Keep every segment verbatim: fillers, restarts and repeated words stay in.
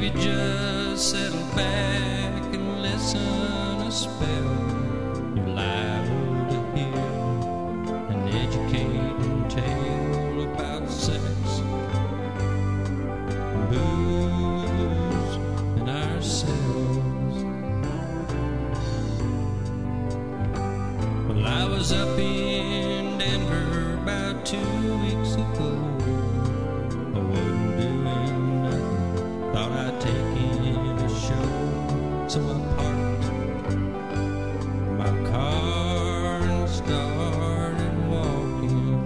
you just settle back and listen a spell, you're liable to hear an educating tale about sex, booze, and ourselves. Well, I was up in Denver about two weeks ago. I wasn't doing nothing, thought I'd take in a show, so I parked my car and started walking.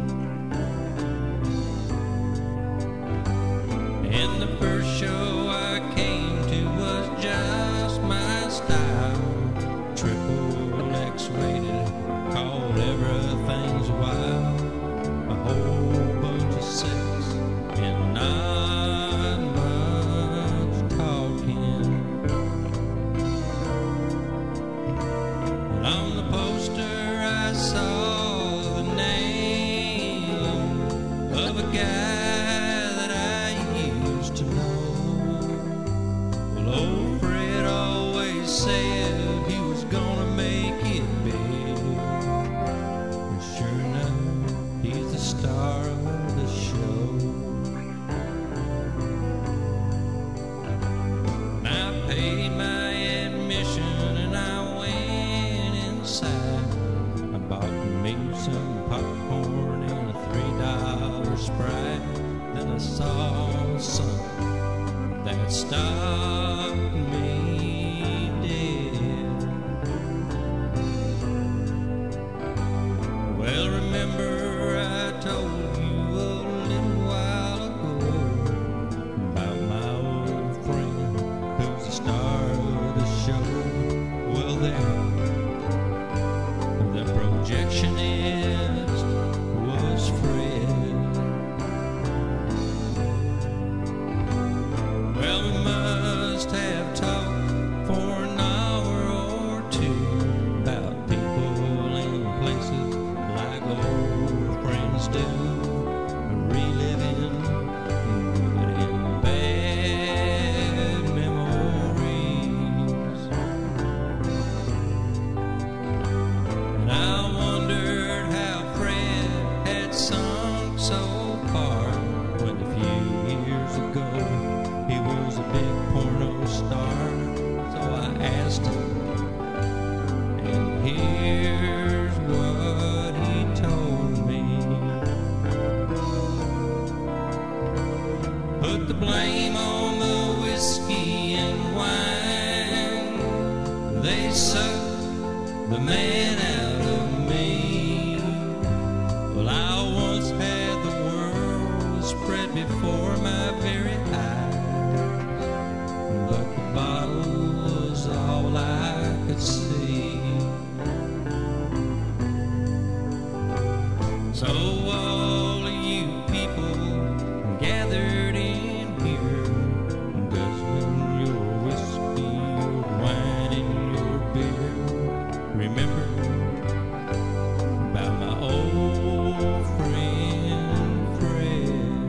And the first show I came to was just my style, triple X rated, called Everything's Wild, a whole bunch of sex and not much talking. And on the poster I saw the name of a guy that I used to know. Well, old Fred always said he was gonna make it big, and sure enough, he's the star of the show. And I paid my admission and I went inside. I bought me some popcorn and a three dollar Sprite. Then I saw something that stopped me dead. Well, remember I told you a little while ago about my old friend who's the star of the show. Well, there, the projectionist was Fred. Well, we must have talked for an hour or two about people and places like old friends do, reliving good and bad memories. And I wondered how Fred had sunk so far when a few years ago he was a big porno star. So I asked him, and here's what he told me. Put the blame on the whiskey and wine, they sucked the man out of me. Well, I once had the world spread before my very eyes, but the bottle was all I could see. So all of you people gathered in here, guzzling your whiskey, your wine, and your beer, remember about my old friend Fred.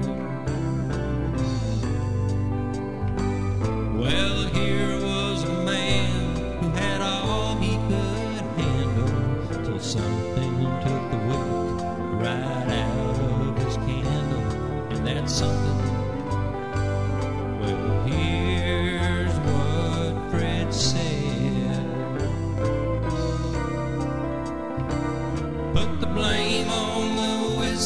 Well, here was a man who had all he could handle, till something took the wick right out of his candle. And that something, well, here's what Fred said. Put the blame on the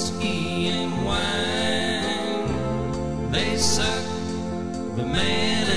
whiskey and wine, they sucked the man